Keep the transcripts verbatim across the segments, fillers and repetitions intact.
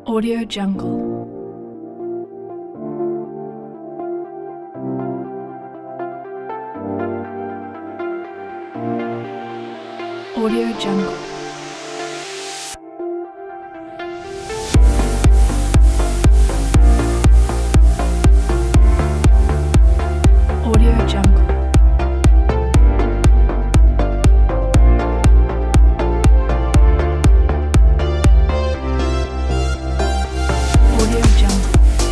Audio Jungle. Audio Jungle. Audio Jungle. Audio Jungle.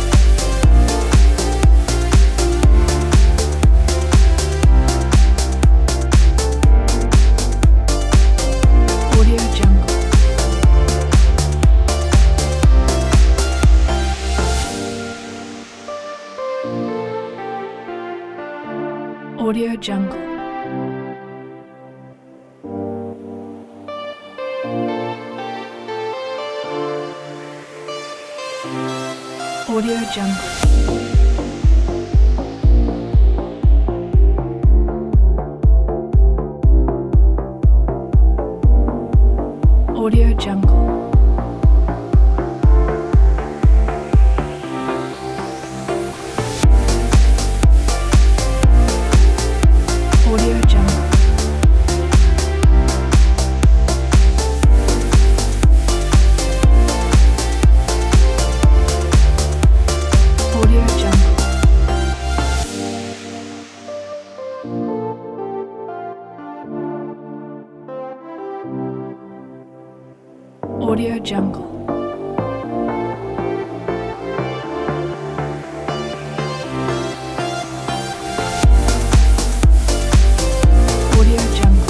Audio Jungle. Audio Jungle. Audio Jungle. Audio Jungle. Audio Jungle. Audio Jungle. Audio Jungle. Audio Jungle.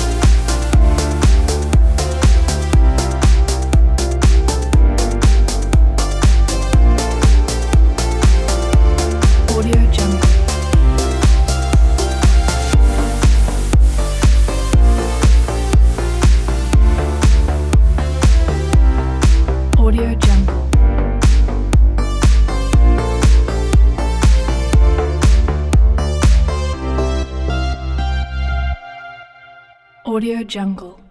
Audio Jungle. Audio Jungle. Audio Jungle.